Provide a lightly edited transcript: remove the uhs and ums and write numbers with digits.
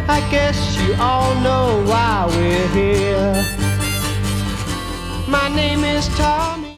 I guess you all know why we're here. My name is Tommy.